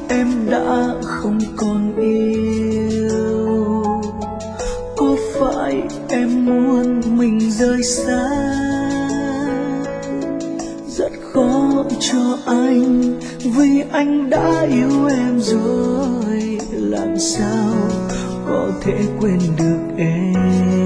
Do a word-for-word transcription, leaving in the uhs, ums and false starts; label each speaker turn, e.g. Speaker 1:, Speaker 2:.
Speaker 1: em đã không còn yêu? Có phải em muốn mình rời xa? Rất khó cho anh vì anh đã yêu em rồi, làm sao có thể quên được em?